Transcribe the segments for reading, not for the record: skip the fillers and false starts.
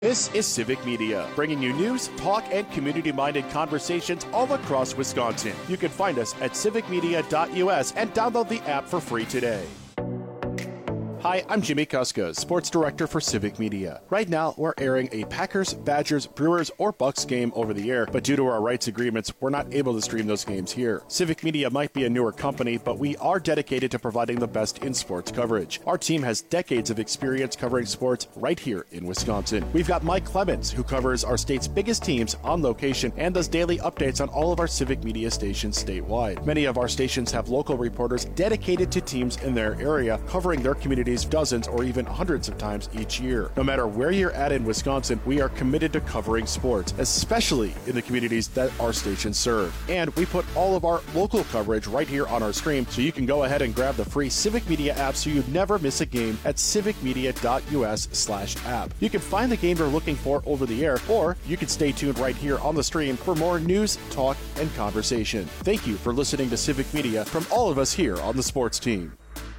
This is Civic Media, bringing you news, talk, and community-minded conversations all across Wisconsin. You can find us at civicmedia.us and download the app for free today. Hi, I'm Jimmy Kuska, Sports Director for Civic Media. Right now, we're airing a Packers, Badgers, Brewers, or Bucks game over the air, but due to our rights agreements, we're not able to stream those games here. Civic Media might be a newer company, but we are dedicated to providing the best in sports coverage. Our team has decades of experience covering sports right here in Wisconsin. We've got Mike Clemens, who covers our state's biggest teams on location and does daily updates on all of our Civic Media stations statewide. Many of our stations have local reporters dedicated to teams in their area, covering their communities dozens or even hundreds of times each year. No matter where you're at in Wisconsin, we are committed to covering sports, especially in the communities that our stations serve. And we put all of our local coverage right here on our stream, so you can go ahead and grab the free Civic Media app so you never miss a game at civicmedia.us/app. You can find the game you're looking for over the air, or you can stay tuned right here on the stream for more news, talk, and conversation. Thank you for listening to Civic Media from all of us here on the sports team.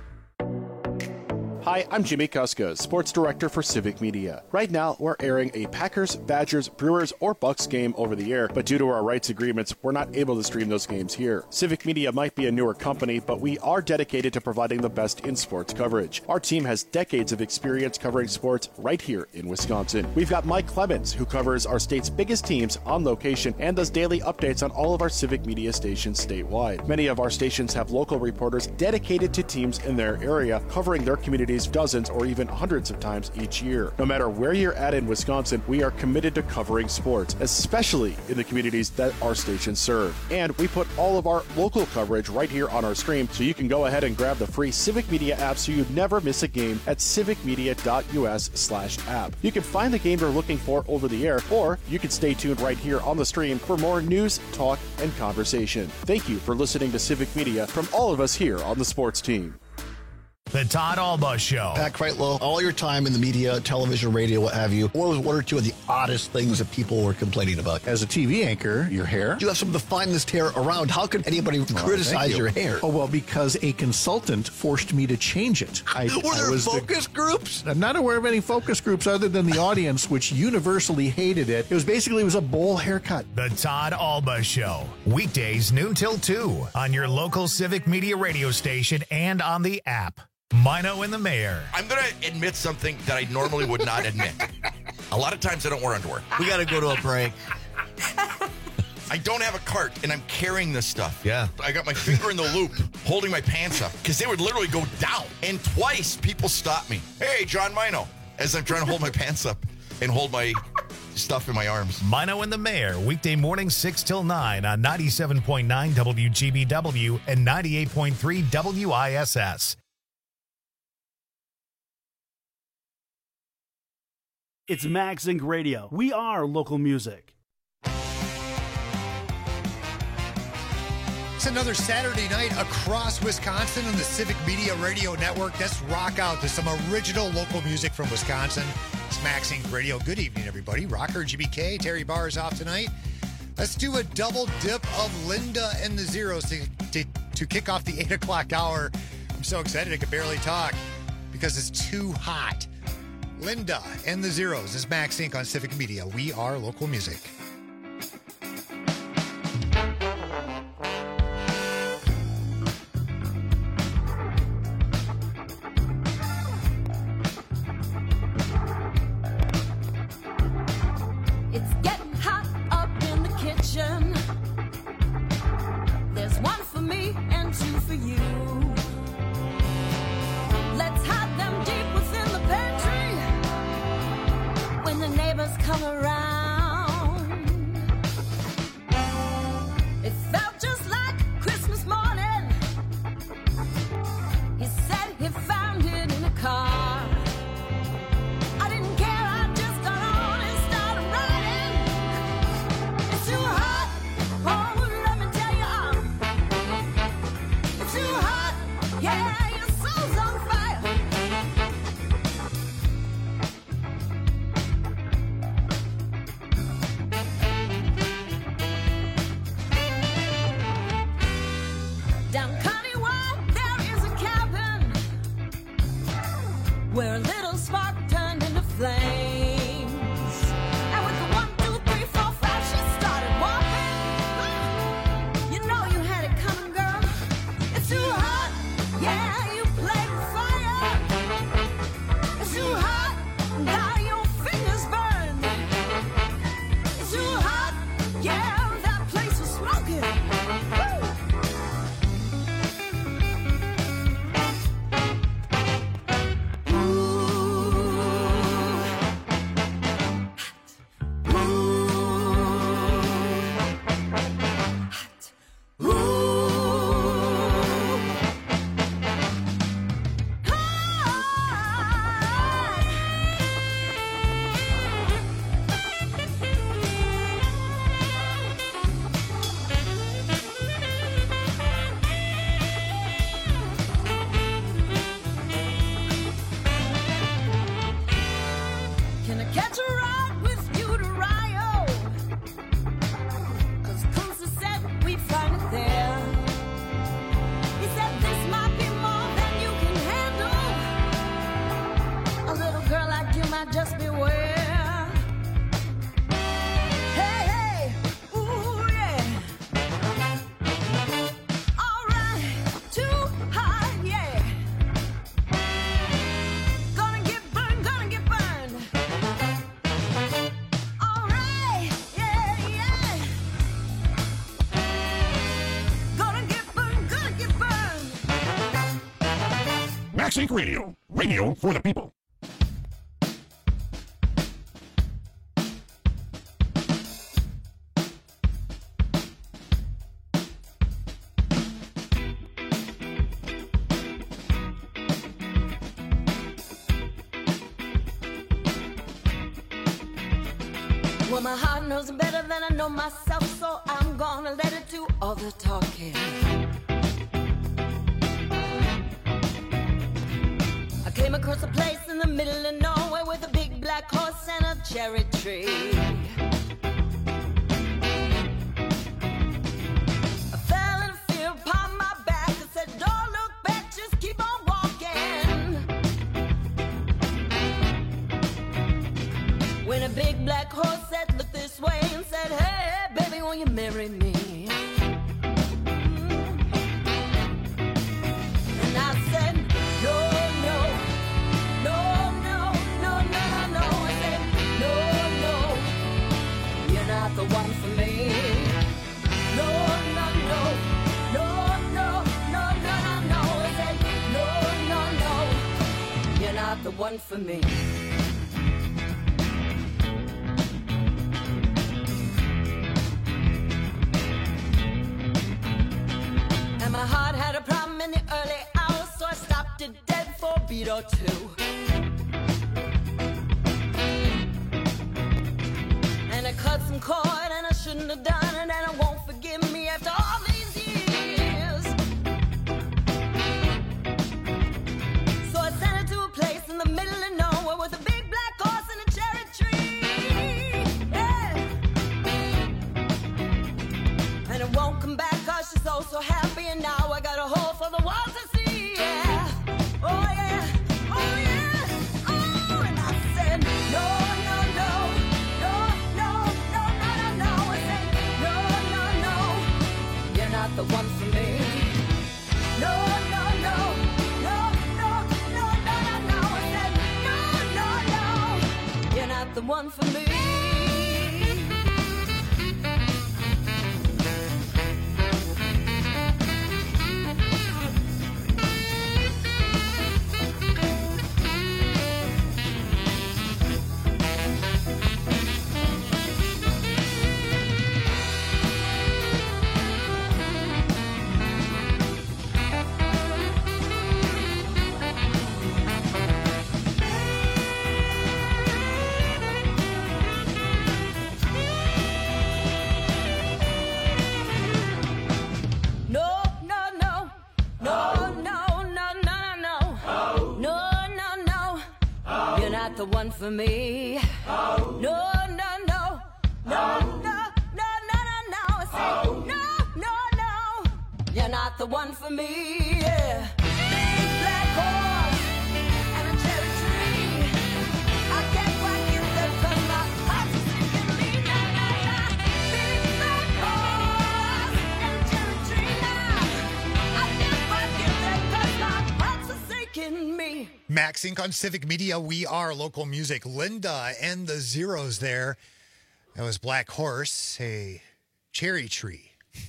Hi, I'm Jimmy Kuska, Sports Director for Civic Media. Right now, we're airing a Packers, Badgers, Brewers, or Bucks game over the air, but due to our rights agreements, we're not able to stream those games here. Civic Media might be a newer company, but we are dedicated to providing the best in sports coverage. Our team has decades of experience covering sports right here in Wisconsin. We've got Mike Clemens, who covers our state's biggest teams on location and does daily updates on all of our Civic Media stations statewide. Many of our stations have local reporters dedicated to teams in their area, covering their communities dozens or even hundreds of times each year. No matter where you're at in Wisconsin, we are committed to covering sports, especially in the communities that our stations serve. And we put all of our local coverage right here on our stream, so you can go ahead and grab the free Civic Media app so you never miss a game at civicmedia.us/app. You can find the game you're looking for over the air, or you can stay tuned right here on the stream for more news, talk, and conversation. Thank you for listening to Civic Media from all of us here on the sports team. The Todd Alba Show. Pat Kreitlow, all your time in the media, television, radio, what have you, what was one or two of the oddest things that people were complaining about? As a TV anchor, your hair. You have some of the finest hair around. How could anybody criticize your hair? Oh, well, because a consultant forced me to change it. Were there focus groups? I'm not aware of any focus groups other than the audience, which universally hated it. It was a bowl haircut. The Todd Alba Show. Weekdays noon till 2 on your local Civic Media radio station and on the app. Mino and the Mayor. I'm going to admit something that I normally would not admit. A lot of times I don't wear underwear. We got to go to a break. I don't have a cart, and I'm carrying this stuff. Yeah. I got my finger in the loop, holding my pants up, because they would literally go down. And twice, people stopped me. Hey, John Mino, as I'm trying to hold my pants up and hold my stuff in my arms. Mino and the Mayor, weekday mornings 6 till 9 on 97.9 WGBW and 98.3 WISS. It's Max Inc. Radio. We are local music. It's another Saturday night across Wisconsin on the Civic Media Radio Network. Let's rock out to some original local music from Wisconsin. It's Max Inc. Radio. Good evening, everybody. Rocker, GBK, Terry Barr is off tonight. Let's do a double dip of Linda and the Zeros to kick off the 8 o'clock hour. I'm so excited I could barely talk because it's too hot. Linda and the Zeros. This is Max Inc. on Civic Media. We are local music. It's getting hot up in the kitchen. There's one for me and two for you. Let's hide them deep within the pantry when the neighbors come around. It felt just like Christmas morning. He said he found it in a car. I didn't care, I just got on and started riding. It's too hot, oh, let me tell you, it's too hot, yeah, your soul's on fire. Max Inc. Radio. Radio for the people. Well, my heart knows better than I know myself, so I'm gonna let it do all the talking. I came across a place in the middle of nowhere with a big black horse and a cherry tree. I fell in fear upon my back and said, don't look back, just keep on walking. When a big black horse said, look this way, and said, hey, baby, will you marry me? And I said, no, no, no, no, no, no, no. I said, no, no, you're not the one for me. No, no, no, no, no, no, no, no, no. I said, no, no, no, you're not the one for me. My heart had a problem in the early hours, so I stopped it dead for a beat or two. And I cut some cord and I shouldn't have done it, and I won't forgive me after all these years. So I sent her to a place in the middle of nowhere with a big black horse and a cherry tree. Yeah. And it won't come back 'cause she's so happy, and now I got a hole for the world to see. Yeah. Oh yeah, oh yeah, oh. And I said no, no, no, no, no, no, no, no, no. I said no, no, no, you're not the one for me. No, no, no, no, no, no, no, no, no. I said no, no, no, you're not the one for me. The one for me. Oh. No, no, no, no, no, no, no, no, no. I said no, no, no. You're not the one for me. Yeah. Big black horse and a cherry tree. I can't quite get there 'cause my heart's sinking me. Na, na, na. Big black horse and a cherry tree. Now I can't quite get there 'cause my heart's sinking me. Max Inc. on Civic Media. We are local music. Linda and the Zeros there. That was Black Horse, a cherry tree.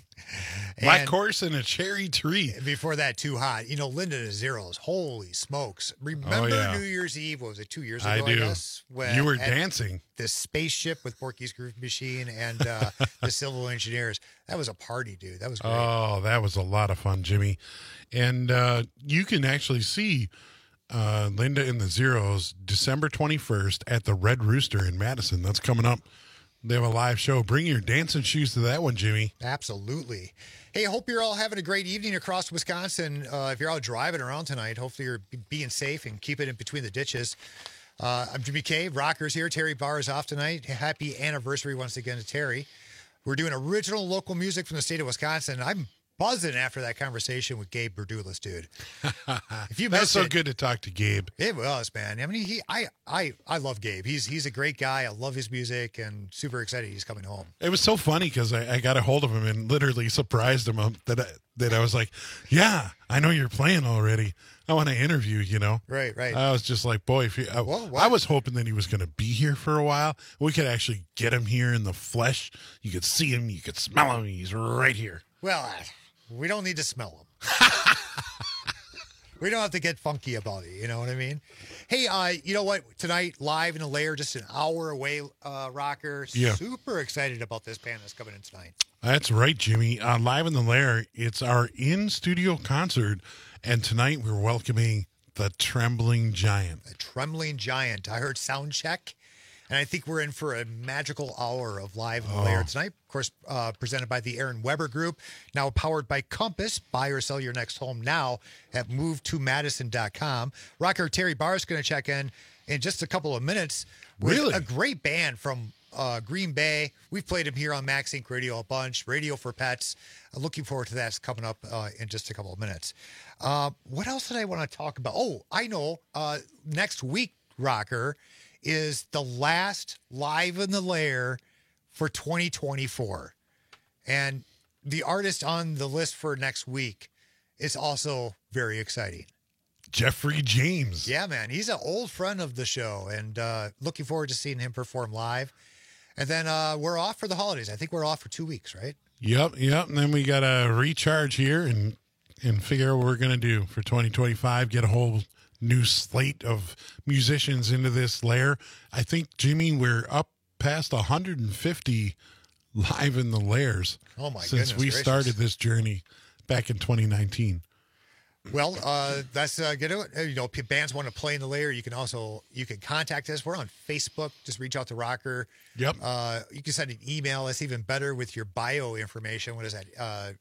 Black Horse and a cherry tree. Before that, Too Hot. You know, Linda and the Zeros. Holy smokes. Remember New Year's Eve? What was it, 2 years ago, I do. guess? When you were dancing. This spaceship with Porky's Groove Machine and the Civil Engineers. That was a party, dude. That was great. Oh, that was a lot of fun, Jimmy. And you can actually see Linda and the Zeros December 21st at the Red Rooster in Madison. That's coming up. They have a live show. Bring your dancing shoes to that one, Jimmy. Absolutely. Hey, I hope you're all having a great evening across Wisconsin. If you're out driving around tonight, hopefully you're being safe and keep it in between the ditches. I'm Jimmy K. Rockers here. Terry Barr is off tonight. Happy anniversary once again to Terry. We're doing original local music from the state of Wisconsin. I'm buzzing after that conversation with Gabe Berdulis, dude. If you That's so good to talk to Gabe. It was, man. I mean, I love Gabe. He's a great guy. I love his music and super excited he's coming home. It was so funny because I got a hold of him and literally surprised him that I was like, yeah, I know you're playing already. I want to interview, you know? Right. I was just like, boy, I was hoping that he was going to be here for a while. We could actually get him here in the flesh. You could see him. You could smell him. He's right here. Well, we don't need to smell him. We don't have to get funky about it. You know what I mean? Hey, you know what? Tonight, live in the lair, just an hour away, Rocker. Yeah. Super excited about this band that's coming in tonight. That's right, Jimmy. Live in the Lair, it's our in-studio concert, and tonight we're welcoming the Trembling Giant. The Trembling Giant. I heard sound check, and I think we're in for a magical hour of live in the lair tonight. Of course, presented by the Aaron Weber Group, now powered by Compass. Buy or sell your next home now at movetomadison.com. Rocker Terry Barr is going to check in just a couple of minutes with Really? a great band from Green Bay. We've played him here on Max Inc. Radio a bunch. Radio for Pets. Looking forward to that. It's coming up in just a couple of minutes. What else did I want to talk about? Oh, I know. Next week, Rocker, is the last Live in the Lair for 2024. And the artist on the list for next week is also very exciting. Jeffrey James. Yeah, man. He's an old friend of the show, and looking forward to seeing him perform live. And then we're off for the holidays. I think we're off for 2 weeks, right? Yep. And then we got to recharge here and figure out what we're going to do for 2025, get a whole new slate of musicians into this lair. I think, Jimmy, we're up past 150 live in the lairs Oh, my since goodness we gracious. started this journey back in 2019. Well, that's get it. You know, bands want to play in the lair. You can contact us. We're on Facebook. Just reach out to Rocker. Yep. You can send an email. That's even better with your bio information. What is that?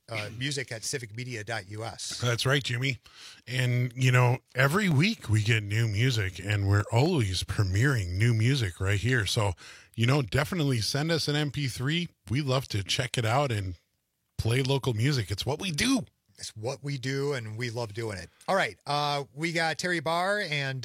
music@civicmedia.us. That's right, Jimmy. And, you know, every week we get new music, and we're always premiering new music right here. So, you know, definitely send us an MP3. We love to check it out and play local music. It's what we do. It's what we do, and we love doing it. All right. We got Terry Barr and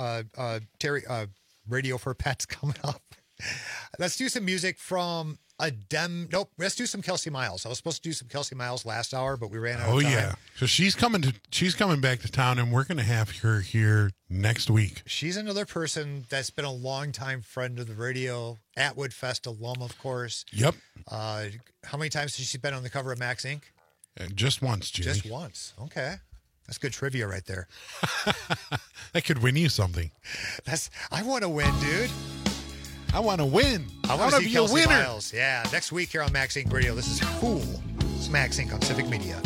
Terry Radio for Pets coming up. Let's do some music from let's do some Kelsey Miles. I was supposed to do some Kelsey Miles last hour, but we ran out of time. Yeah. So she's coming back to town, and we're going to have her here next week. She's another person that's been a longtime friend of the radio, Atwood Fest alum, of course. Yep. How many times has she been on the cover of Max Inc.? Just once, Jimmy. Just once. Okay. That's good trivia right there. That could win you something. I want to win, dude. I want to win. I want to be see a Kelsey winner. Miles. Yeah, next week here on Max Inc. Radio. This is Fool. It's Max Inc. on Civic Media.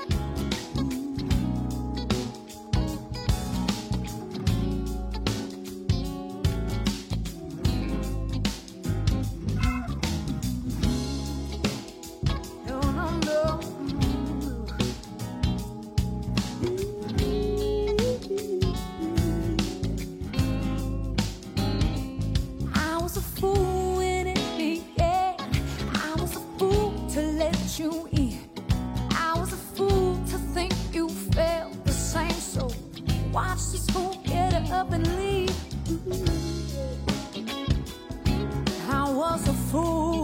I was a fool in it, yeah. I was a fool to let you in. I was a fool to think you felt the same. So watch this fool get up and leave. I was a fool.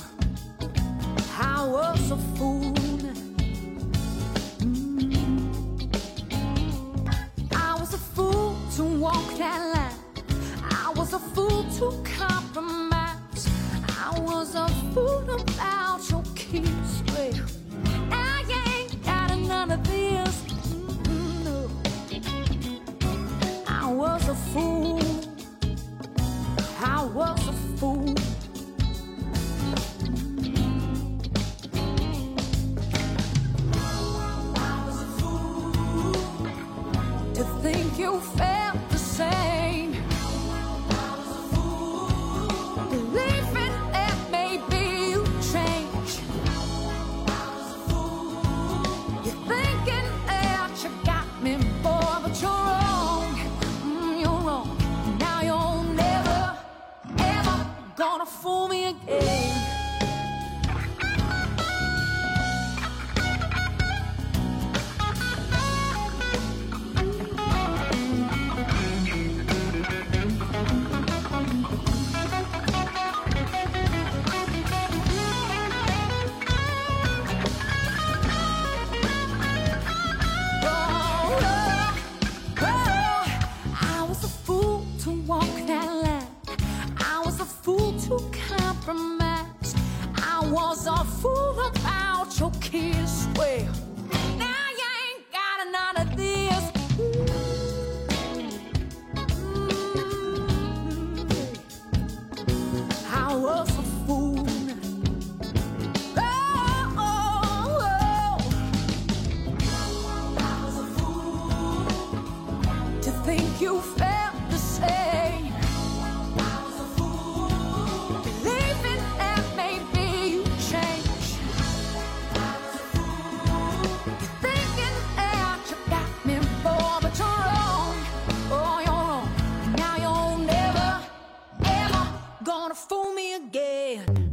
I was a fool. I was a fool to walk that line. I was a fool to compromise. I was a fool about your kiss. Well, I ain't got none of this. No. I was a fool. I was a fool. I was a fool to think you felt the same. Believing that maybe you change. You're thinking that you got me, boy, but you're wrong. You're wrong. Now you're never, ever gonna fool me again. I was a fool to walk that line. I was a fool to compromise. I was a fool about your kiss. Well, now you ain't got none of this. wanna fool me again.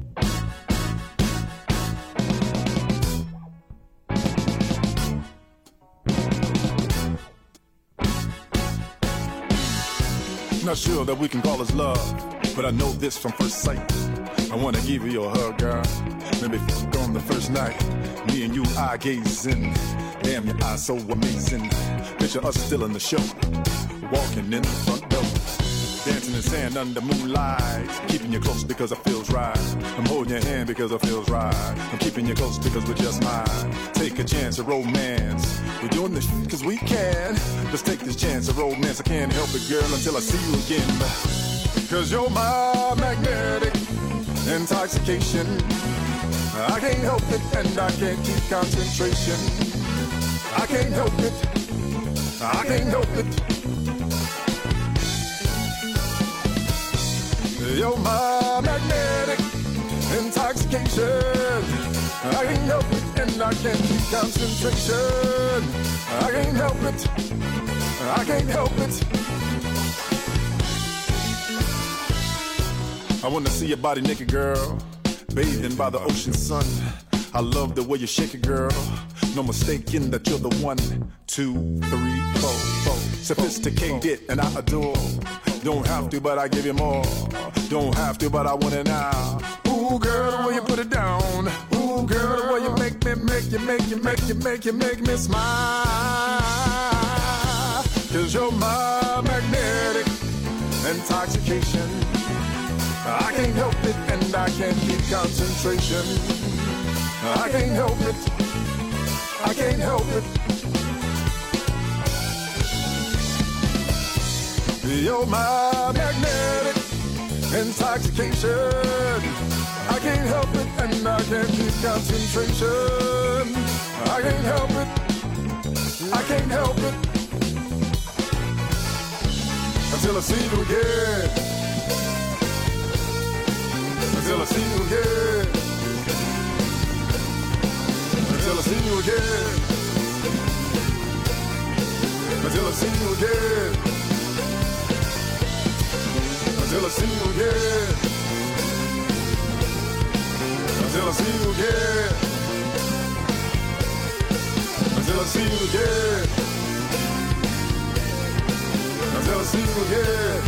Not sure that we can call this love, but I know this from first sight. I wanna give you a hug, girl. Maybe fuck on the first night. Me and you eye gazing. Damn, your eyes so amazing. Picture us still in the show, walking in the front door, dancing in sand under moonlight. Keeping you close because it feels right. I'm holding your hand because it feels right. I'm keeping you close because we're just mine. Take a chance of romance. We're doing this shit cause we can. Let's take this chance of romance. I can't help it, girl, until I see you again. Cause you're my magnetic intoxication. I can't help it and I can't keep concentration. I can't help it. I can't help it. You're my magnetic intoxication. I can't help it and I can't keep concentration. I can't help it. I can't help it. I wanna see your body naked, girl, bathing by the ocean sun. I love the way you shake it, girl. No mistaking that you're the 1, 2, 3, 4, 4. Sophisticated and I adore. Don't have to, but I give you more. Don't have to, but I want it now. Ooh, girl, the way you put it down. Ooh, girl, the way you make me smile. Cause you're my magnetic intoxication. I can't help it and I can't keep concentration. I can't help it. I can't help it. You're my magnetic intoxication. I can't help it and I can't keep concentration. I can't help it. I can't help it. Until I see you again. Until I see you again. Until I see you again. Until I see you again. Until I see you again. Until I see you again. Until I see you again. Until I see you again.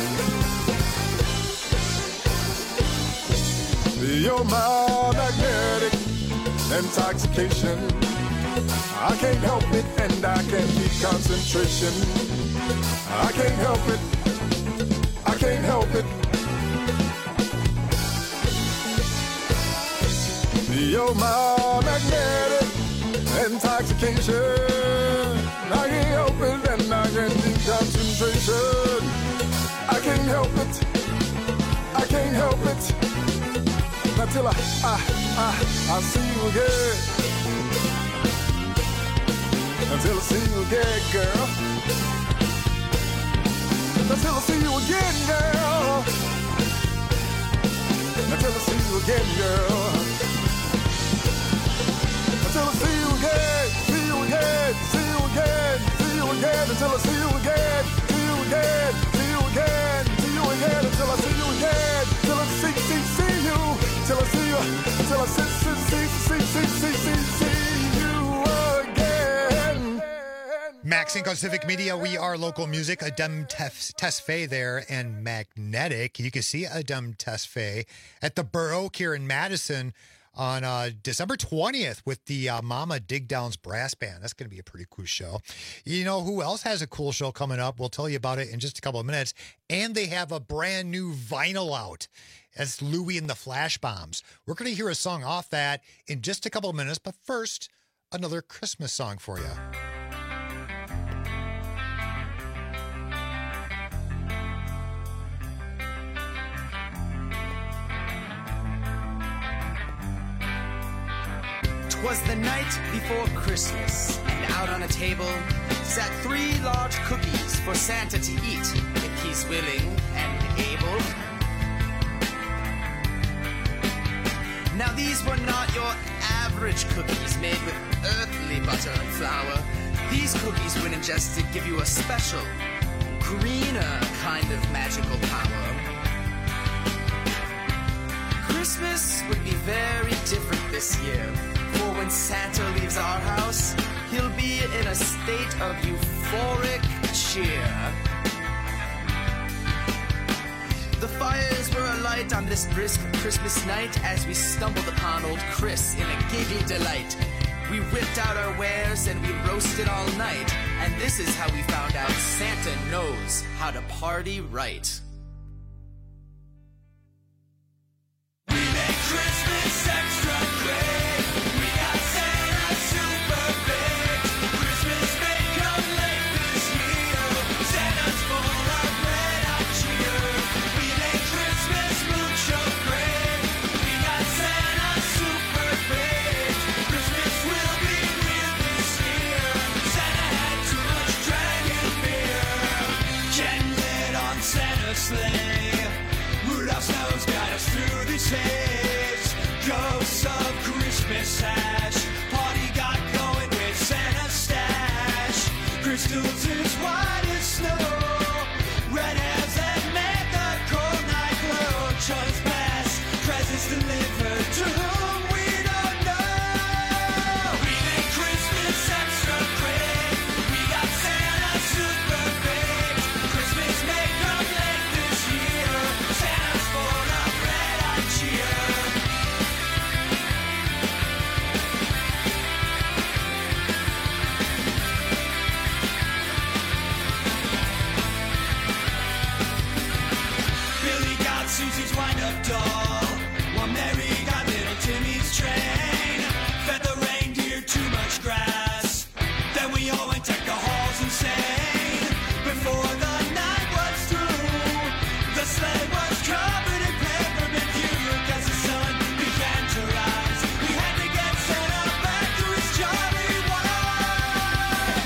You're my magnetic intoxication. I can't help it and I can't keep concentration. I can't help it. I can't help it. You're my magnetic intoxication. I can't help it and I can't keep concentration. I can't help it. I can't help it. Until I see you again. Until I see you again, girl. Until I see you again, girl. Until I see you again, girl. Until I see you again, see you again, see you again, see you again. Until I see you again, see you again, see you again, see you again. Until I see you again, till I see you. Till I see you, till I see you again. Max Inc. on Civic Media. We are local music. Adem Tesfaye there and Magnetic. You can see Adem Tesfaye at the Baroque here in Madison on December 20th with the Mama Dig Downs Brass Band. That's going to be a pretty cool show. You know who else has a cool show coming up? We'll tell you about it in just a couple of minutes. And they have a brand new vinyl out. That's Louie and the Flash Bombs. We're going to hear a song off that in just a couple of minutes. But first, another Christmas song for you. 'Twas the night before Christmas, and out on a table sat 3 large cookies for Santa to eat, if he's willing and able. Now these were not your average cookies made with earthly butter and flour. These cookies, when ingested, give you a special, greener kind of magical power. Christmas would be very different this year. For when Santa leaves our house, he'll be in a state of euphoric cheer. The fires were alight on this brisk Christmas night as we stumbled upon old Chris in a giddy delight. We whipped out our wares and we roasted all night, and this is how we found out Santa knows how to party right. We make Christmas extra great. We got Santa super big. Christmas may come late this year. Santa's full of red hot cheer. We make Christmas mucho great. We got Santa super big. Christmas will be real this year. Santa had too much dragon beer. Ken lit on Santa's sleigh. Rudolph's nose got us through these days. Ghosts of Christmas hash. Party got going with Santa's stash. Crystals as white as snow. Red hairs that make the cold night glow. Choice pass. Presents delivered to whom we don't know. We make Christmas extra great. We got Santa super big. Christmas may come late this year. Santa's full of red hot cheer. Billy got Susie's wind-up doll, while Mary got little Timmy's train. Fed the reindeer too much grass, then we all went deck the halls insane. Before the night was through, the sleigh was covered in peppermint fume. As the sun began to rise, we had to get Santa back to his jolly wife.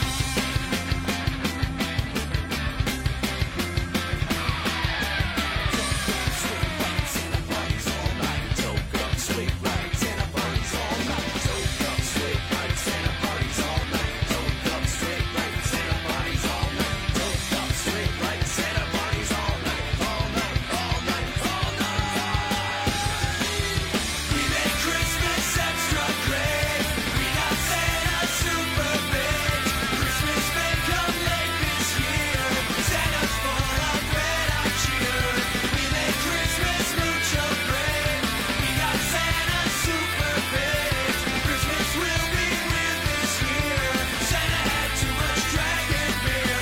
We made Christmas extra great. We got Santa super big. Christmas may come late this year. Santa's full of red hot cheer. We made Christmas mucho great. We got Santa super big. Christmas will be real this year. Santa had too much dragon beer.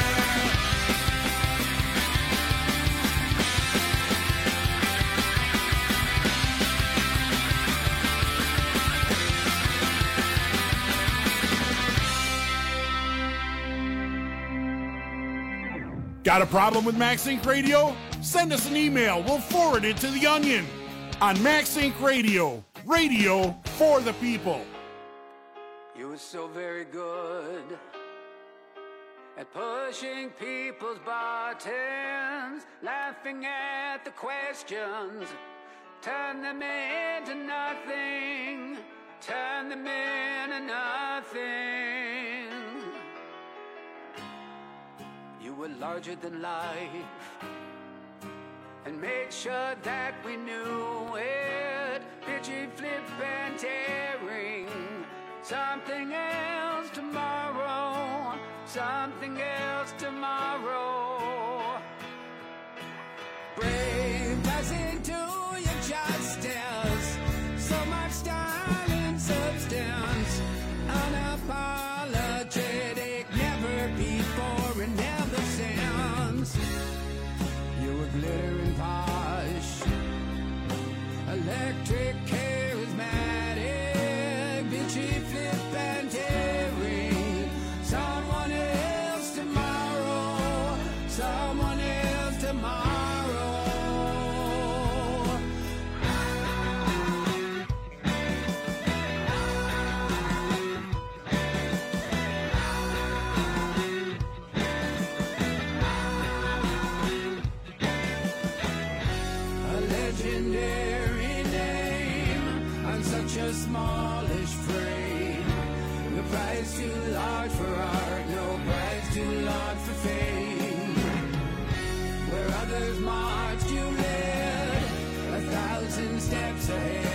Got a problem with MaxInc Radio? Send us an email. We'll forward it to The Onion. On MaxInc Radio, radio for the people. You were so very good at pushing people's buttons, laughing at the questions, turn them into nothing, turn them into nothing. You were larger than life and made sure that we knew it. Pitchy, flip, and tearing. Something else tomorrow. Something else tomorrow. Brave doesn't do you justice. So much style and substance. Unapologetic. Never before and never since. You were glittering posh, electric, charismatic, bitchy, flip, and tearing. Someone else tomorrow, someone else tomorrow. A legendary name on such a smallish frame. No price too large for art, no price too large for fame. Where others marched, you led 1,000 steps ahead.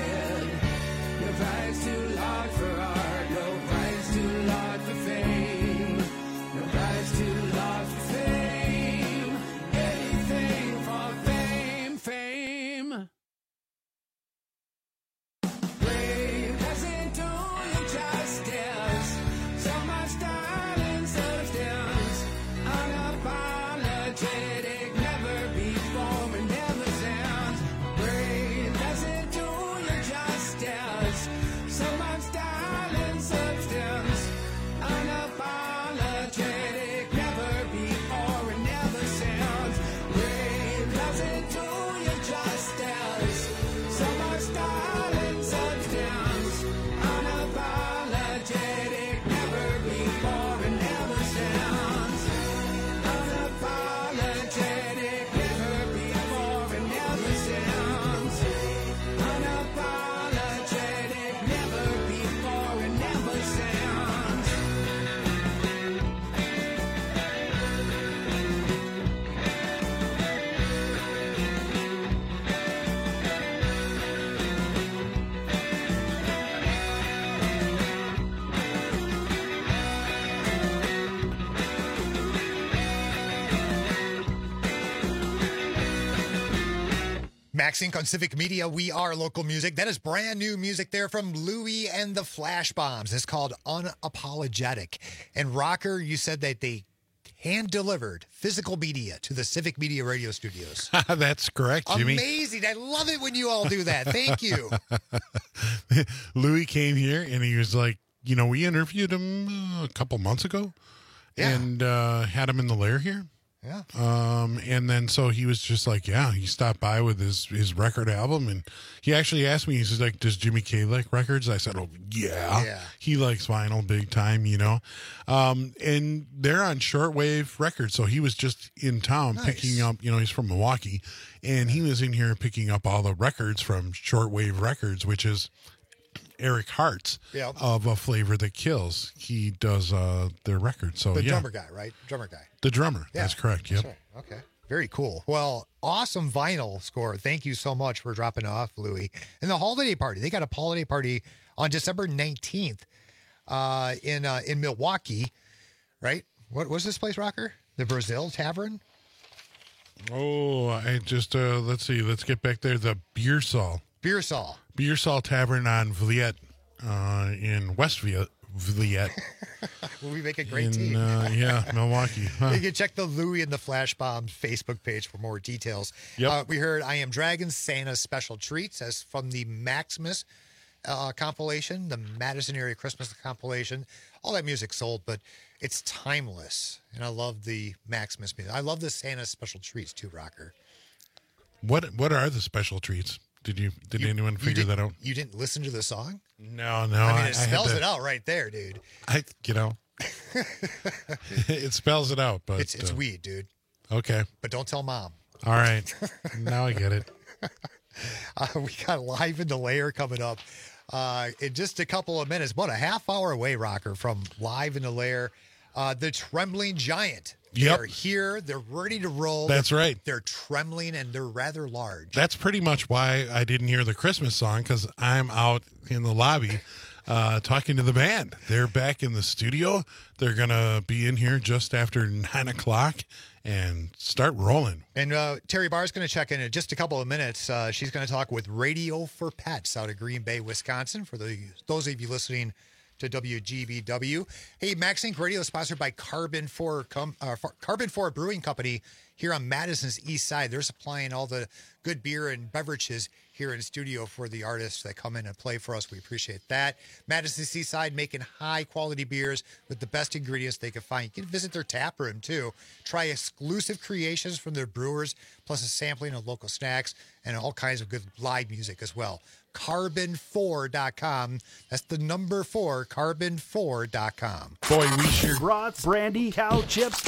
Max Inc. on Civic Media. We are local music. That is brand new music there from Louie and the Flash Bombs. It's called Unapologetic. And Rocker, you said that they hand-delivered physical media to the Civic Media radio studios. That's correct, Jimmy. Amazing. I love it when you all do that. Thank you. Louis came here and he was like, we interviewed him a couple months ago and had him in the lair here. Yeah. And then so he was just like, he stopped by with his record album, and he actually asked me, he's like, does Jimmy K like records? I said, oh, yeah. He likes vinyl big time, and they're on shortwave records. So he was just in town picking up, he's from Milwaukee, and he was in here picking up all the records from Shortwave Records, which is Eric Hart's of A Flavor That Kills. He does their records. So the drummer guy, right? Drummer guy. The drummer. Yeah. That's correct. Yep. That's right. Okay. Very cool. Well, awesome vinyl score. Thank you so much for dropping off, Louie. And the holiday party. They got a holiday party on December 19th in Milwaukee, right? What was this place, Rocker? The Brazil Tavern? Oh, I just, let's see. Let's get back there. The Beer Saul. Beer Saul. Beer Saul Tavern on Vliet in West Vliet. We make a great team. Milwaukee. Huh? You can check the Louie and the Flash Bombs Facebook page for more details. Yep. We heard I Am Dragons, Santa's Special Treats, as from the Maximus compilation, the Madison area Christmas compilation. All that music sold, but it's timeless. And I love the Maximus music. I love the Santa's Special Treats too, Rocker. What are the special treats? Did anyone figure that out? You didn't listen to the song? No. I mean, it spells it out right there, dude. It spells it out, but it's weed, dude. Okay. But don't tell mom. All right. Now I get it. We got Live in the Lair coming up in just a couple of minutes. About a half hour away, Rocker, from Live in the Lair. The Trembling Giant. They're here. They're ready to roll. That's right. They're trembling, and they're rather large. That's pretty much why I didn't hear the Christmas song, because I'm out in the lobby talking to the band. They're back in the studio. They're going to be in here just after 9 o'clock and start rolling. And Terry Barr is going to check in just a couple of minutes. She's going to talk with Radio for Pets out of Green Bay, Wisconsin, for those of you listening to WGBW. Hey, Max Inc. Radio is sponsored by Carbon 4 Brewing Company here on Madison's East Side. They're supplying all the good beer and beverages here in studio for the artists that come in and play for us. We appreciate that. Madison's East Side making high-quality beers with the best ingredients they can find. You can visit their tap room, too. Try exclusive creations from their brewers, plus a sampling of local snacks and all kinds of good live music as well. Carbon4.com. That's the number 4, carbon4.com. Boy, we sure... Brats, brandy, cow chips,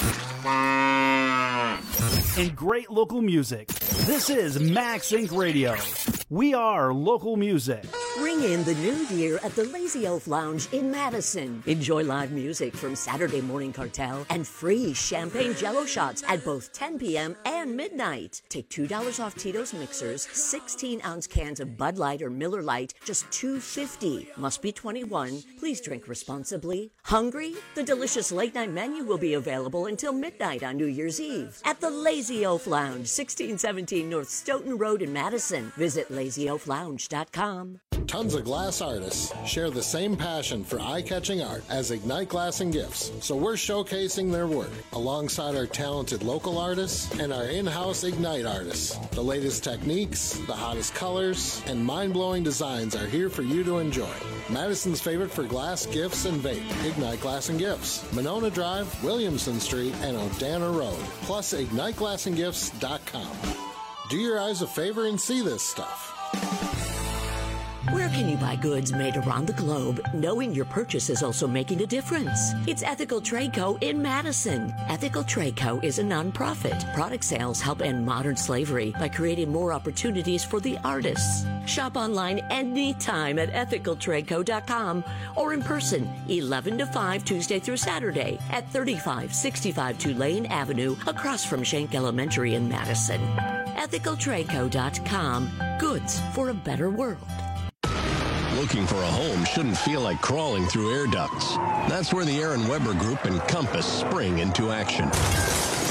and great local music. This is Max Inc. Radio. We are local music. Ring in the new year at the Lazy Elf Lounge in Madison. Enjoy live music from Saturday Morning Cartel and free champagne jello shots at both 10 p.m. and midnight. Take $2 off Tito's mixers, 16-ounce cans of Bud Light or Miller Lite, just $2.50. Must be 21. Please drink responsibly. Hungry? The delicious late-night menu will be available until midnight on New Year's Eve at the Lazy Elf Lounge, 1617 North Stoughton Road in Madison. Visit LazyElfLounge.com. Tons of glass artists share the same passion for eye-catching art as Ignite Glass and Gifts, so we're showcasing their work alongside our talented local artists and our in-house Ignite artists. The latest techniques, the hottest colors, and mind-blowing designs are here for you to enjoy. Madison's favorite for glass, gifts, and vape, Ignite Glass and Gifts, Monona Drive, Williamson Street, and Odana Road, plus IgniteGlassandGifts.com. Do your eyes a favor and see this stuff. Where can you buy goods made around the globe, knowing your purchase is also making a difference? It's Ethical Trade Co. in Madison. Ethical Trade Co. is a nonprofit. Product sales help end modern slavery by creating more opportunities for the artists. Shop online anytime at ethicaltradeco.com or in person, 11 to 5 Tuesday through Saturday at 3565 Tulane Avenue across from Schenck Elementary in Madison. ethicaltradeco.com. Goods for a better world. Looking for a home shouldn't feel like crawling through air ducts. That's where the Aaron Weber Group and Compass spring into action.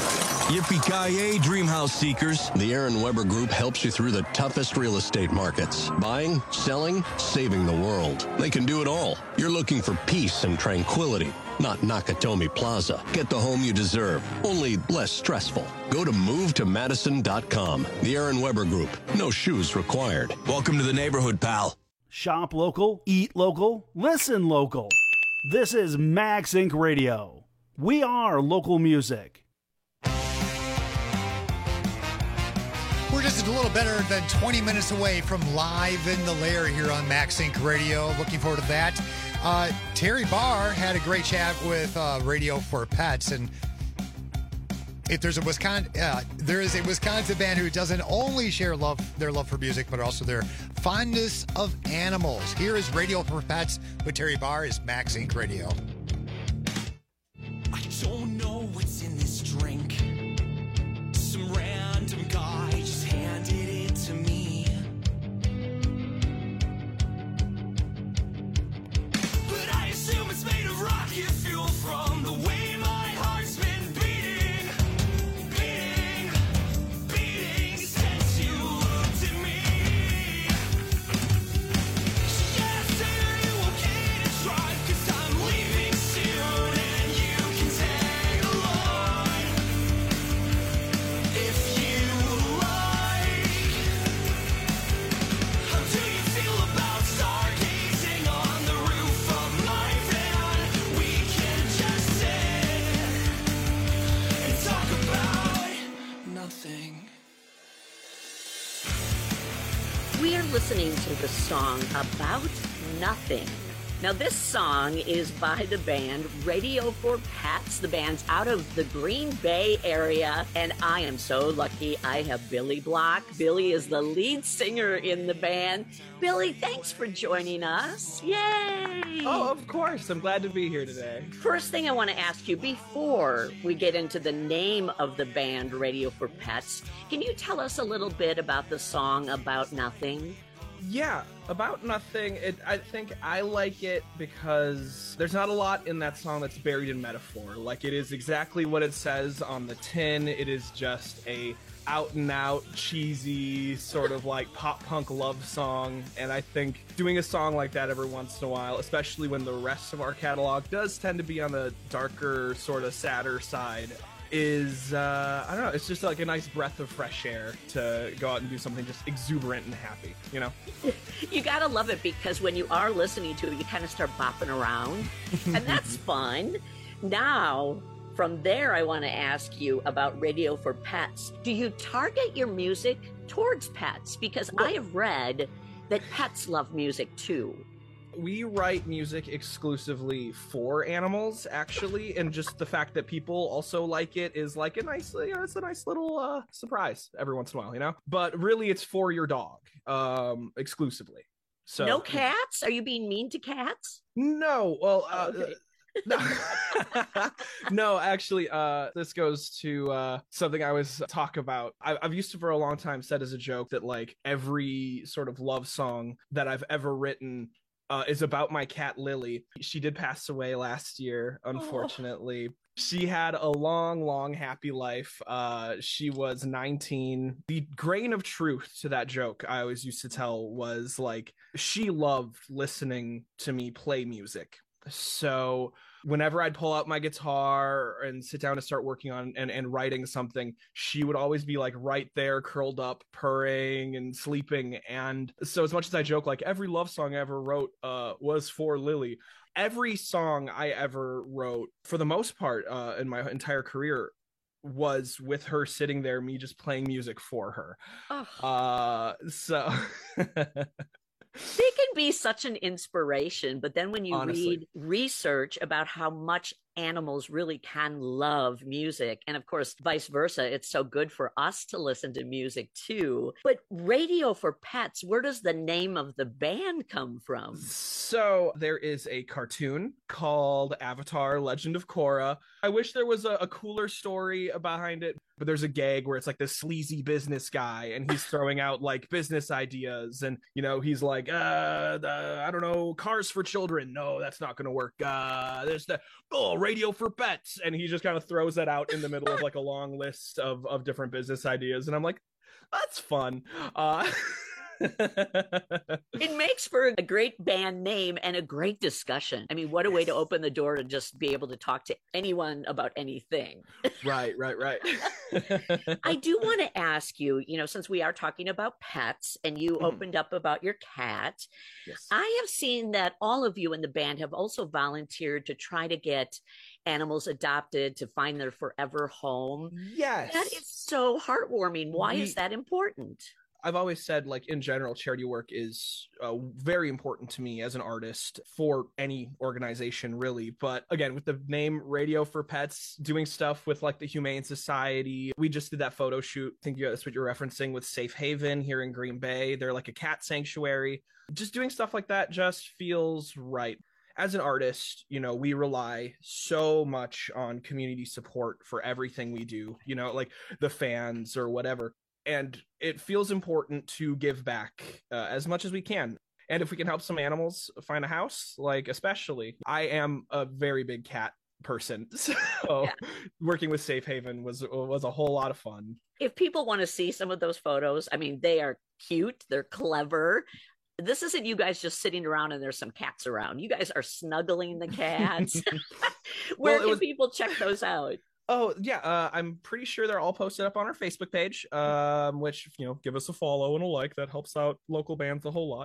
Yippee-ki-yay, dream house seekers. The Aaron Weber Group helps you through the toughest real estate markets. Buying, selling, saving the world. They can do it all. You're looking for peace and tranquility, not Nakatomi Plaza. Get the home you deserve, only less stressful. Go to movetomadison.com. The Aaron Weber Group. No shoes required. Welcome to the neighborhood, pal. Shop local, eat local, listen local. This is Max Inc. Radio. We are local music. We're just a little better than 20 minutes away from Live in the Lair here on Max Inc. Radio. Looking forward to that. Terry Barr had a great chat with Radio for Pets, and if there's a there is a Wisconsin band who doesn't only share their love for music, but also their fondness of animals. Here is Radio for Pets with Terry Barr is Max Inc. Radio. I don't know what's in this drink. Some random guy just handed it to me. But I assume it's made of rocket fuel from the way my heart's been beating. Beating since you looked at me. She asked, are you okay to drive? 'Cause I'm leaving soon and you can tag along if you like. How do you feel about stargazing on the roof of my van? We can just sit and talk about nothing. We are listening to the song About Nothing. Now, this song is by the band Radio for Pets. The band's out of the Green Bay area, and I am so lucky I have Billy Block. Billy is the lead singer in the band. Billy, thanks for joining us. Yay! Oh, of course. I'm glad to be here today. First thing I want to ask you, before we get into the name of the band Radio for Pets, can you tell us a little bit about the song About Nothing? Yeah, About Nothing, I think I like it because there's not a lot in that song that's buried in metaphor. Like, it is exactly what it says on the tin. It is just a out-and-out, cheesy, sort of like pop-punk love song. And I think doing a song like that every once in a while, especially when the rest of our catalog does tend to be on the darker, sort of sadder side, is, I don't know, it's just like a nice breath of fresh air to go out and do something just exuberant and happy, you know? You gotta love it, because when you are listening to it, you kind of start bopping around, and that's fun. Now, from there, I want to ask you about Radio for Pets. Do you target your music towards pets? Because I have read that pets love music too. We write music exclusively for animals, actually, and just the fact that people also like it is like a nice, it's a nice little surprise every once in a while, you know? But really, it's for your dog, exclusively. So no cats? Are you being mean to cats? No. Well, okay. No. No, actually, this goes to something I always talk about. I've used to, for a long time, said as a joke that like every sort of love song that I've ever written is about my cat Lily. She did pass away last year, unfortunately. Oh. She had a long, long, happy life. She was 19. The grain of truth to that joke I always used to tell was like, she loved listening to me play music. So whenever I'd pull out my guitar and sit down to start working on and writing something, she would always be like right there, curled up, purring and sleeping. And so as much as I joke, like every love song I ever wrote was for Lily. Every song I ever wrote, for the most part, in my entire career, was with her sitting there, me just playing music for her. Oh. So They can be such an inspiration, but then when you Honestly. read research about how much animals really can love music, and of course, vice versa, it's so good for us to listen to music too. But Radio for Pets, where does the name of the band come from? So there is a cartoon called Avatar Legend of Korra. I wish there was a cooler story behind it, but there's a gag where it's like this sleazy business guy and he's throwing out like business ideas, and you know, he's like, I don't know, cars for children. No, that's not going to work. There's the radio for pets. And he just kind of throws that out in the middle of like a long list of different business ideas. And I'm like, that's fun. It makes for a great band name and a great discussion. I mean, what a way to open the door to just be able to talk to anyone about anything. Right. I do want to ask you, since we are talking about pets and you opened up about your cat, yes. I have seen that all of you in the band have also volunteered to try to get animals adopted to find their forever home. Yes. That is so heartwarming. Why is that important? I've always said, like, in general, charity work is very important to me as an artist for any organization, really. But again, with the name Radio for Pets, doing stuff with like the Humane Society, we just did that photo shoot. I think that's what you're referencing with Safe Haven here in Green Bay. They're like a cat sanctuary. Just doing stuff like that just feels right. As an artist, we rely so much on community support for everything we do, like the fans or whatever. And it feels important to give back as much as we can. And if we can help some animals find a house, like especially, I am a very big cat person. So working with Safe Haven was a whole lot of fun. If people want to see some of those photos, I mean, they are cute. They're clever. This isn't you guys just sitting around and there's some cats around. You guys are snuggling the cats. Where can people check those out? Oh, yeah. I'm pretty sure they're all posted up on our Facebook page, which, give us a follow and a like. That helps out local bands a whole lot.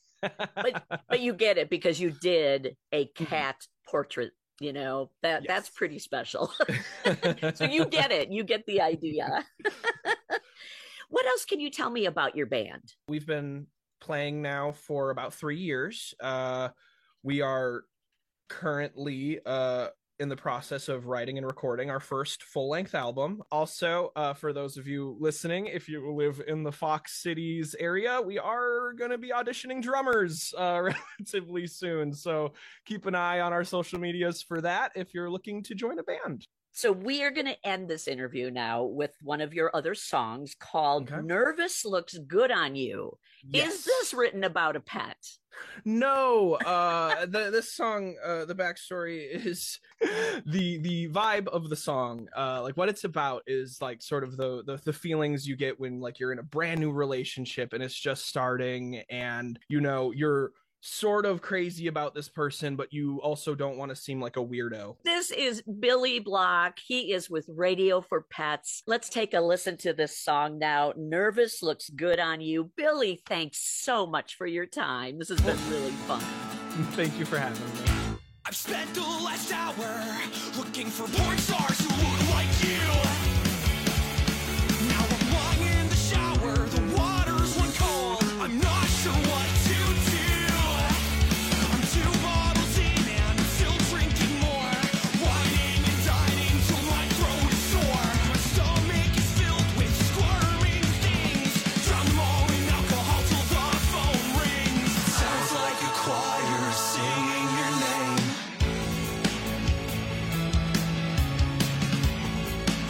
but you get it because you did a cat portrait, that's pretty special. So you get it. You get the idea. What else can you tell me about your band? We've been playing now for about 3 years. We are currently in the process of writing and recording our first full-length album. Also, for those of you listening, if you live in the Fox Cities area, we are going to be auditioning drummers relatively soon. So keep an eye on our social medias for that if you're looking to join a band. So we are going to end this interview now with one of your other songs called Nervous Looks Good on You. Yes. Is this written about a pet? No, this song, the backstory is the vibe of the song. Like what it's about is like sort of the feelings you get when like you're in a brand new relationship and it's just starting and you're sort of crazy about this person, but you also don't want to seem like a weirdo. This is Billy Block. He is with Radio for Pets. Let's take a listen to this song now. Nervous Looks Good on You. Billy, thanks so much for your time. This has been really fun. Thank you for having me. I've spent the last hour looking for porn stars who look like you. Now I'm lying in the shower, the water's run cold. I'm not sure what to do. I'm 2 bottles in and I'm still drinking more. Whining and dining till my throat is sore. My stomach is filled with squirming things. Drown them all in alcohol till the phone rings. Sounds like a choir singing your name.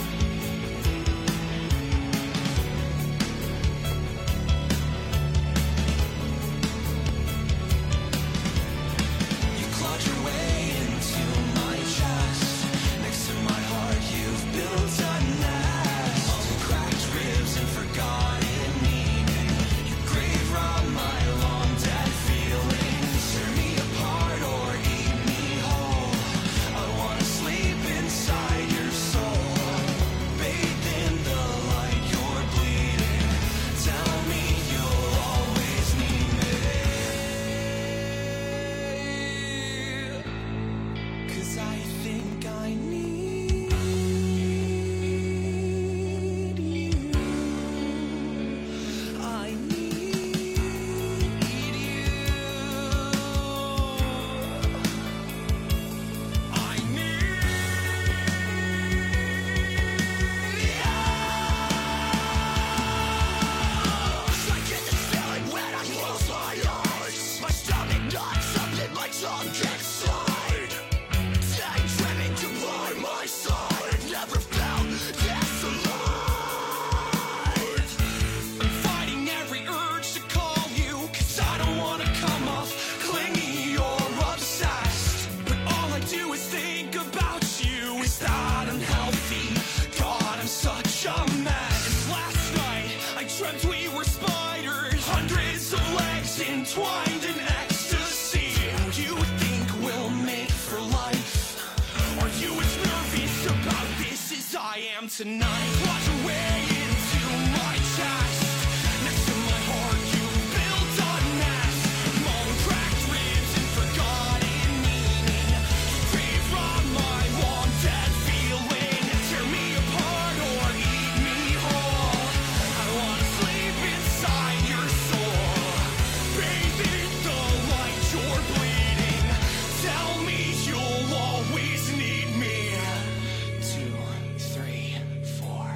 entwined in ecstasy. You think we'll make for life? Are you as nervous about this as I am tonight? Watch your way into my chest. Next to my heart you built a nest. Bone cracked ribs and forgotten meaning. Free from my warm dead feeling. Tear me apart or eat me whole. I wanna sleep inside your soul. Bathe in the light you're bleeding. Tell me you'll always need me. 2, 3, 4.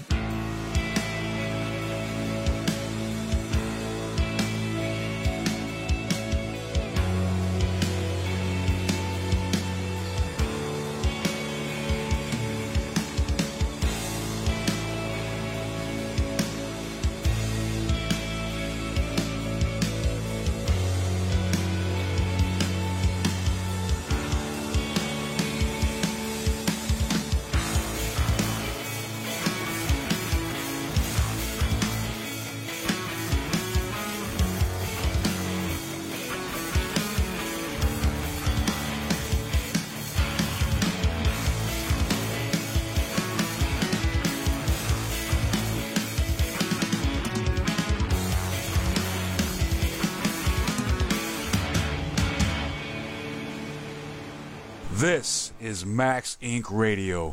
This is Max Inc. Radio.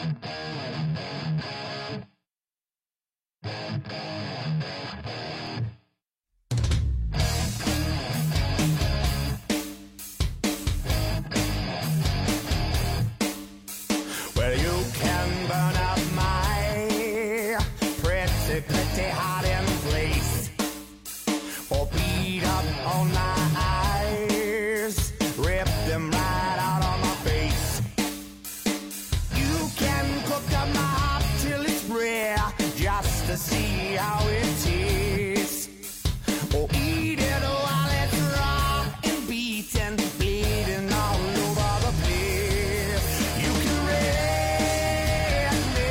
Well, you can burn up my pretty, pretty hot in place, or beat up on my eyes, rip them right out on my face. You can cook up my heart till it's rare, just to see how it tastes, or eat it while it's raw and beaten, bleeding all over the place. You can rape me,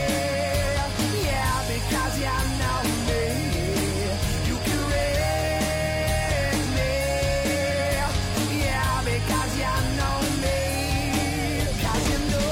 yeah, because you know me. You can rape me, yeah, because you know me. 'Cause you know.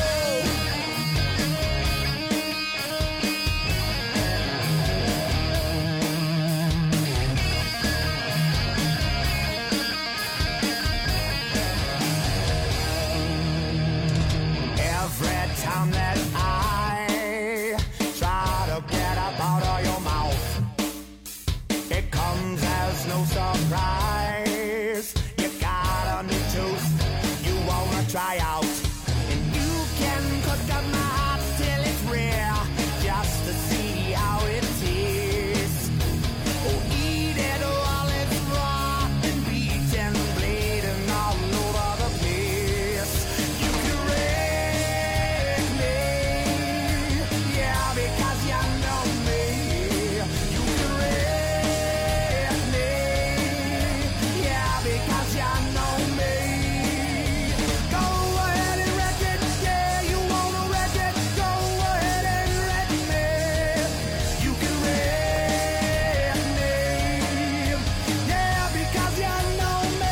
Every time that I try to get up out of your mouth, it comes as no surprise. You got a new tooth you wanna try out, and you can cook up my heart till it's rare, just to see how it tastes. Or eat it while it's raw and beaten, bleeding all over the place. You can rape me, yeah, because you know me. You can rape me, yeah, because you know me. Go ahead and wreck it, yeah, you wanna wreck it. Go ahead and wreck me. You can rape me, yeah, because you know me.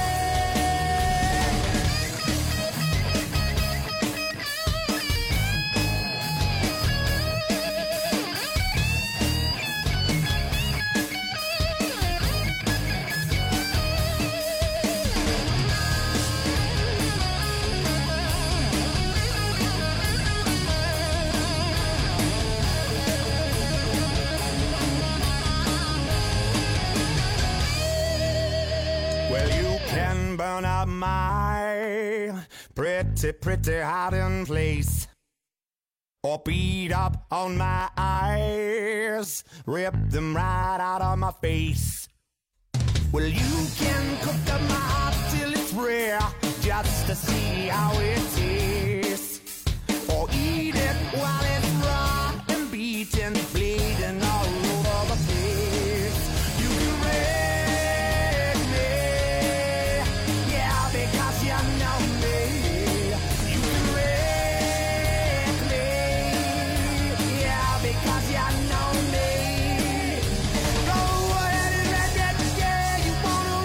Well, you can burn up my pretty, pretty hiding place, or beat up on my eyes, rip them right out of my face. Well, you can cook up my heart till it's rare, just to see how it tastes, or eat it while it's raw and beaten, bleeding all over the place. You can rape me, yeah, because you know me. You can rape me, yeah, because you know me. Go ahead and wreck it, yeah, you wanna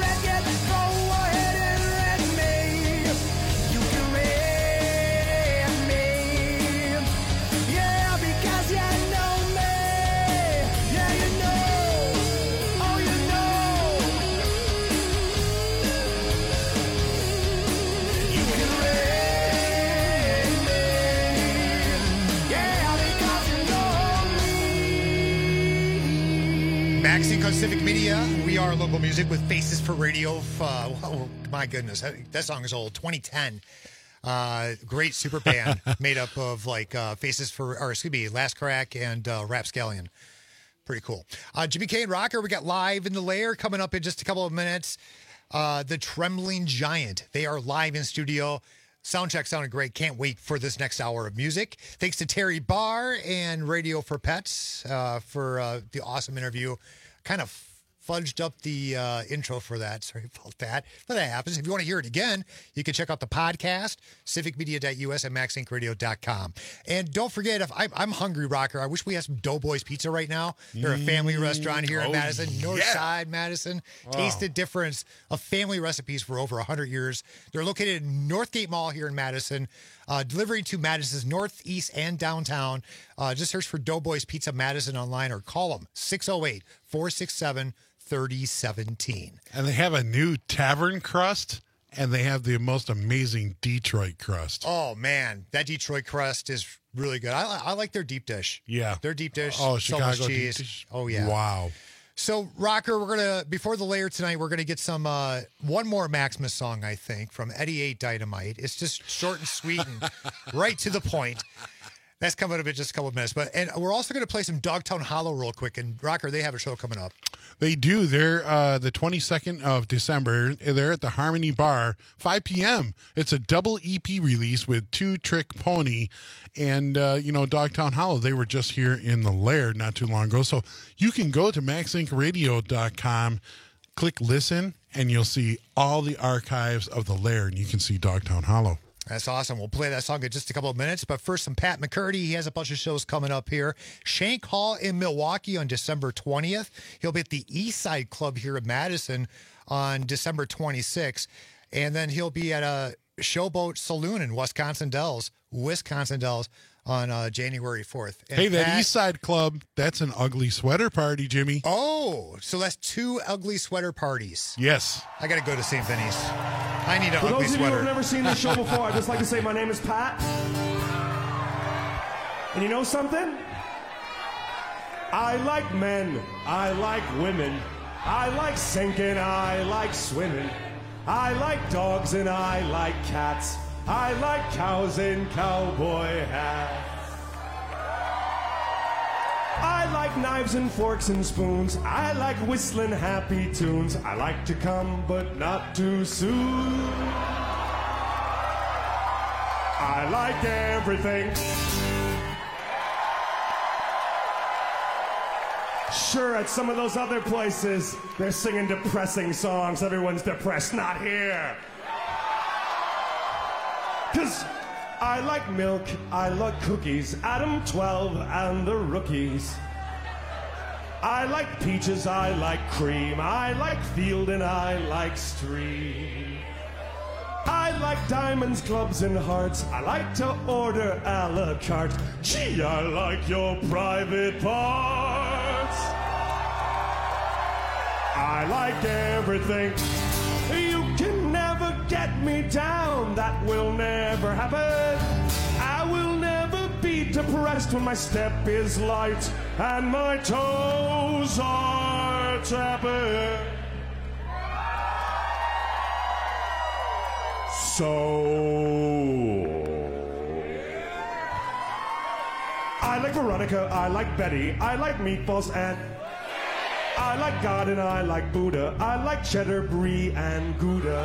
Maxine on Civic Media. We are local music with Faces for Radio. Oh, my goodness, that song is old. 2010. Great super band made up of Last Crack and Rapscallion. Pretty cool. Jimmy K and Rocker, we got Live in the Lair coming up in just a couple of minutes. The Trembling Giant, they are live in studio. Soundcheck sounded great. Can't wait for this next hour of music. Thanks to Terry Barr and Radio for Pets for the awesome interview. Kind of fudged up the intro for that. Sorry about that. But that happens. If you want to hear it again, you can check out the podcast, civicmedia.us and maxinkradio.com. And don't forget, if I'm hungry, Rocker, I wish we had some Doughboys Pizza right now. They're a family restaurant here in Madison, North Side Madison. Taste the difference of family recipes for over 100 years. They're located in Northgate Mall here in Madison. Delivering to Madison's northeast and downtown. Just search for Doughboys Pizza Madison online or call them 608-467-3017. And they have a new tavern crust, and they have the most amazing Detroit crust. Oh, man. That Detroit crust is really good. I like their deep dish. Yeah. Their deep dish. Oh, so much Chicago cheese. deep dish. Oh, yeah. Wow. So, Rocker, we're going to, before the layer tonight, we're going to get some, one more Maximus song, I think, from Eddie 8 Dynamite. It's just short and sweet and right to the point. That's coming up in just a couple of minutes. And we're also going to play some Dogtown Hollow real quick. And, Rocker, they have a show coming up. They do. They're the 22nd of December. They're at the Harmony Bar, 5 p.m. It's a double EP release with Two Trick Pony and, Dogtown Hollow. They were just here in the Lair not too long ago. So you can go to maxinkradio.com, click listen, and you'll see all the archives of the Lair, and you can see Dogtown Hollow. That's awesome. We'll play that song in just a couple of minutes. But first, some Pat McCurdy. He has a bunch of shows coming up here. Shank Hall in Milwaukee on December 20th. He'll be at the East Side Club here in Madison on December 26th. And then he'll be at a Showboat Saloon in Wisconsin Dells on January 4th. And hey, that East Side Club, that's an ugly sweater party, Jimmy. Oh, so that's two ugly sweater parties. Yes. I got to go to St. Vinny's. I need an For ugly those of you sweater. who have never seen this show before, I'd just like to say my name is Pat. And you know something? I like men. I like women. I like sinking. I like swimming. I like dogs and I like cats. I like cows in cowboy hats. I like knives and forks and spoons. I like whistling happy tunes. I like to come, but not too soon. I like everything. Sure, at some of those other places, they're singing depressing songs. Everyone's depressed. Not here. 'Cause I like milk, I like cookies, Adam 12 and the rookies. I like peaches, I like cream, I like field and I like stream. I like diamonds, clubs, and hearts. I like to order a la carte. Gee, I like your private parts. I like everything. You can never get me down. That will never happen. I will never be depressed when my step is light and my toes are tapping. So I like Veronica, I like Betty, I like meatballs and I like God and I like Buddha. I like cheddar, brie, and Gouda.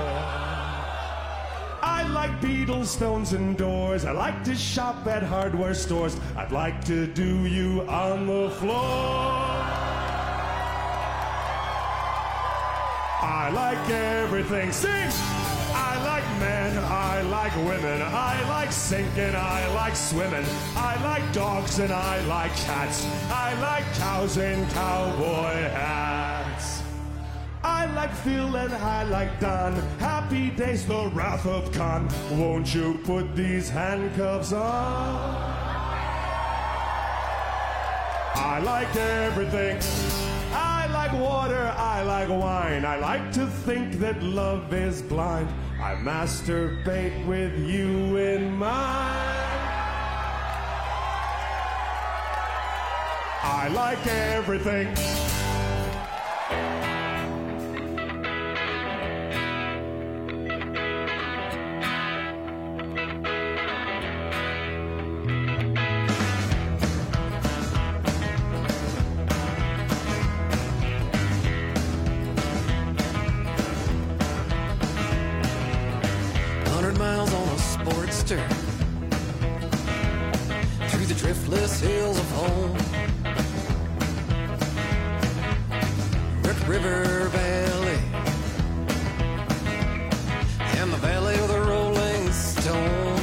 I like Beatles, Stones, and Doors. I like to shop at hardware stores. I'd like to do you on the floor. I like everything. Sing! I like men, I like women, I like sinking, I like swimming, I like dogs and I like cats, I like cows in cowboy hats. I like Phil and I like Don, Happy Days, the Wrath of Khan. Won't you put these handcuffs on? I like everything. I like water, I like wine. I like to think that love is blind. I masturbate with you in mind. I like everything. sister through the driftless hills of home. Red River Valley and the valley of the Rolling Stone.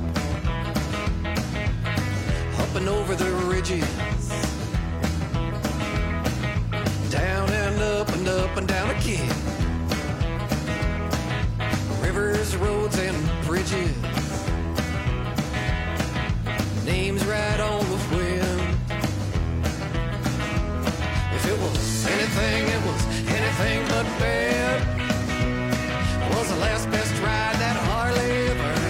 Up and over the ridges, down and up and up and down again. Rivers, roads, and bridges, names right on the wind. If it was anything, it was anything but bad. It was the last best ride that Harley ever had.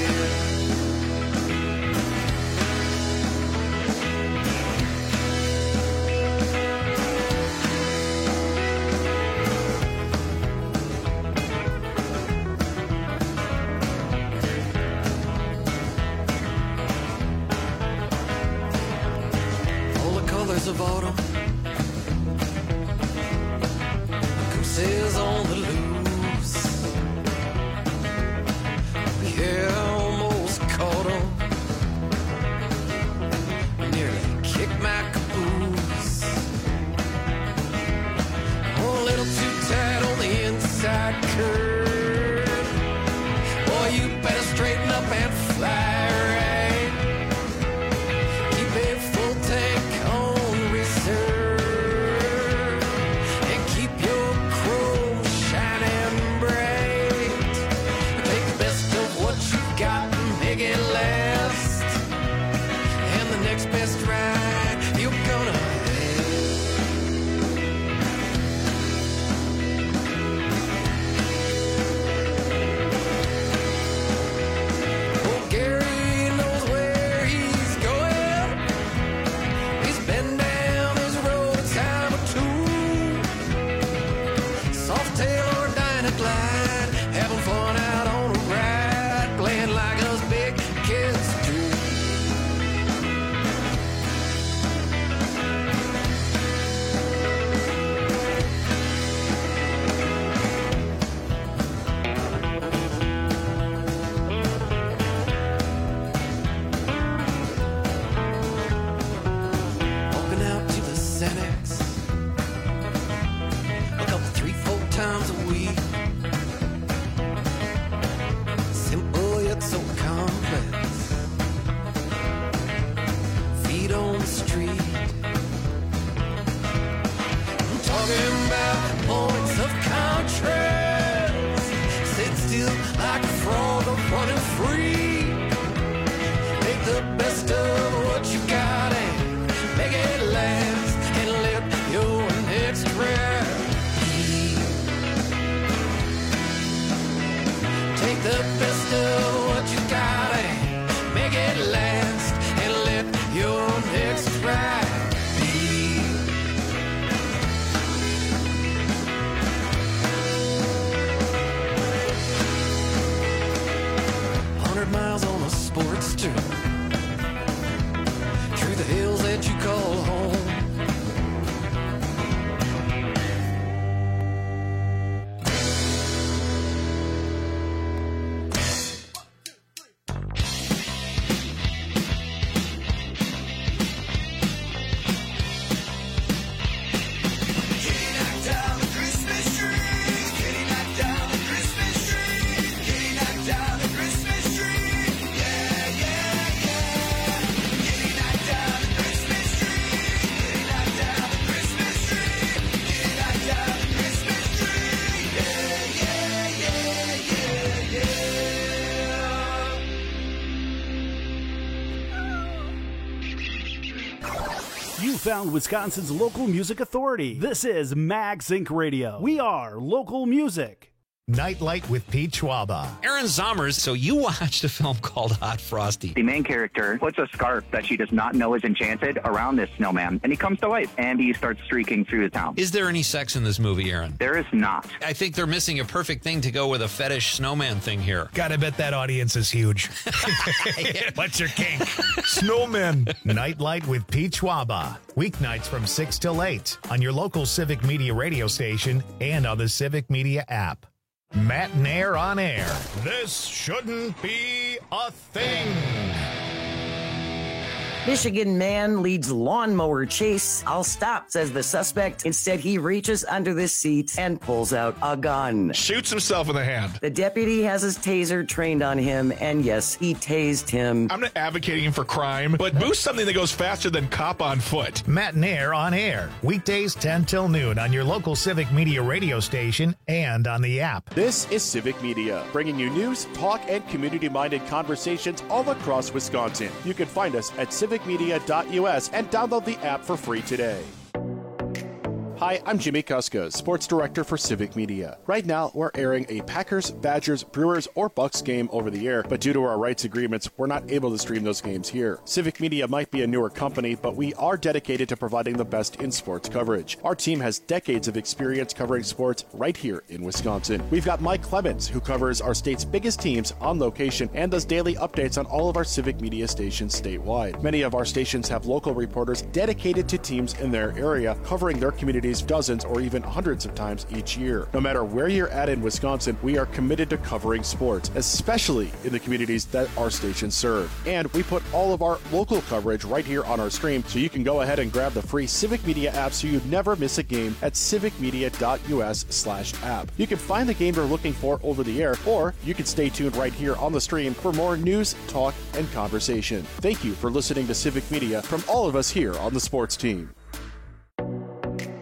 Of autumn, gooses on the loose. Yeah, almost caught 'em. Nearly kicked my caboose. Oh, a little too tight on the inside curve. Boy, you better straighten up and fly right. Keep a full tank on and keep your chrome shining bright. Take the best of what you got and make it last. And the next best ride you're gonna have. Oh, Gary knows where he's going. He's been down this road a time or two. Softail or Dynaglide, having fun out on a ride, playing like us big kids do. Walking out to the Xanax a couple, 3-4 times a week. Simple yet so complex. Feet on the street. I'm talking about points of contrast. Sit still like a frog or running free. Make the best of what you got and make it last. And let your next breath be. Take the best of what you got and make it last. And let your next ride be. 100 miles on a Sportster through the hills that you call home. You found Wisconsin's local music authority. This is Mag Sync Radio. We are local music. Nightlight with Pete Schwaba. Aaron Zommers, so you watched a film called Hot Frosty. The main character puts a scarf that she does not know is enchanted around this snowman, and he comes to life, and he starts streaking through the town. Is there any sex in this movie, Aaron? There is not. I think they're missing a perfect thing to go with a fetish snowman thing here. Gotta bet that audience is huge. What's your kink? Snowmen. Nightlight with Pete Schwaba. Weeknights from 6 till 8 on your local Civic Media radio station and on the Civic Media app. Matt Nair on air. This shouldn't be a thing. Michigan man leads lawnmower chase. I'll stop, says the suspect. Instead, he reaches under the seat and pulls out a gun. Shoots himself in the hand. The deputy has his taser trained on him, and yes, he tased him. I'm not advocating for crime, but boost something that goes faster than cop on foot. Matt and Air on air. Weekdays 10 till noon on your local Civic Media radio station and on the app. This is Civic Media, bringing you news, talk, and community-minded conversations all across Wisconsin. You can find us at civicmedia.us and download the app for free today. Hi, I'm Jimmy Kuska, Sports Director for Civic Media. Right now, we're airing a Packers, Badgers, Brewers, or Bucks game over the air, but due to our rights agreements, we're not able to stream those games here. Civic Media might be a newer company, but we are dedicated to providing the best in sports coverage. Our team has decades of experience covering sports right here in Wisconsin. We've got Mike Clemens, who covers our state's biggest teams on location and does daily updates on all of our Civic Media stations statewide. Many of our stations have local reporters dedicated to teams in their area, covering their communities dozens or even hundreds of times each year. No matter where you're at in Wisconsin, we are committed to covering sports, especially in the communities that our stations serve. And we put all of our local coverage right here on our stream, so you can go ahead and grab the free Civic Media app so you never miss a game at civicmedia.us/app. You can find the game you're looking for over the air, or you can stay tuned right here on the stream for more news, talk, and conversation. Thank you for listening to Civic Media from all of us here on the sports team.